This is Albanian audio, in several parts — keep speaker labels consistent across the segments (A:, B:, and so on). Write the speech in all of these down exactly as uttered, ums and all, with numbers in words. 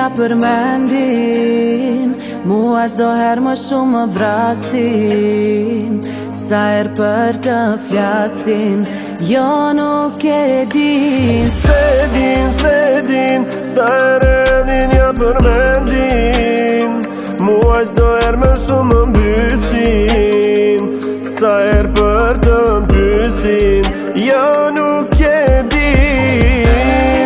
A: ja përmendin, mua çdo herë më shumë më vrasin, sa herë për të flasin, jo nuk e din.
B: Se din, se din, sa herë edhin ja përmendin, mua çdo herë më shumë më mbysin, sa herë për të mpysin, jo nuk e din.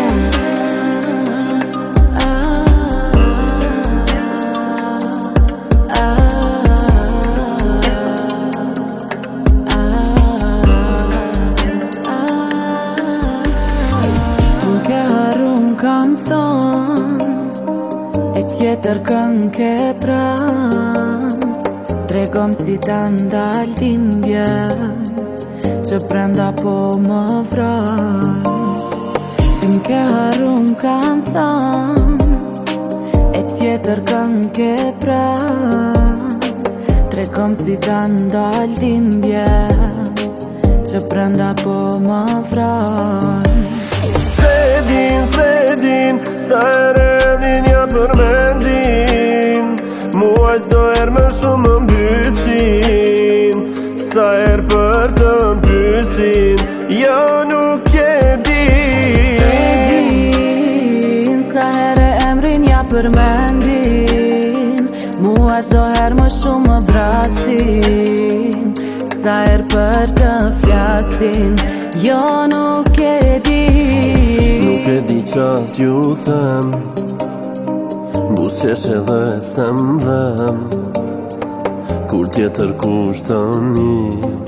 A: M'ke harun kam thon, e tjetër kënë ke pran, tregom si ta ndal lindje, që prenda po më vran. Ti m'ke harun kam thon, e tjetër kënë ke pran, tregom si ta ndal lindje, që prenda po më vran.
B: Se din, se din, sa herë edhin ja përmendin, mua çdo herë më shumë më mbysin, sa herë për të mpysin, jo nuk e din.
A: Se din, sa herë emrin ja përmendin, mua çdo herë më shumë më vrasin, sa herë për të flasin, jo nuk e din.
B: Nuk e di qa t'ju them, busqesh edhe pse m'dhem, kur tjetër kushtoni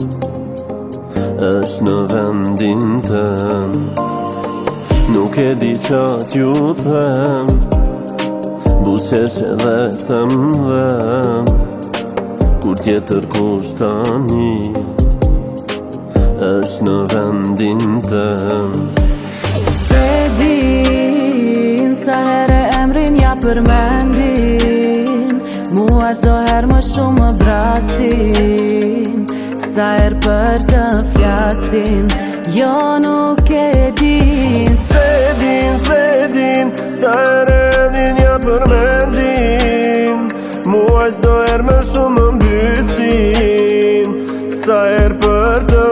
B: është në vendin tëm. Nuk e di qa t'ju them, busqesh edhe pse m'dhem, kur tjetër kushtoni është në vendin tëm.
A: Se din, sa herë emrin ja përmendin, mua çdo herë më shumë më vrasin, sa herë për të flasin, jo nuk e din.
B: Se din, se din, sa herë edhin ja përmendin, mua çdo herë më shumë më mbysin, sa herë për të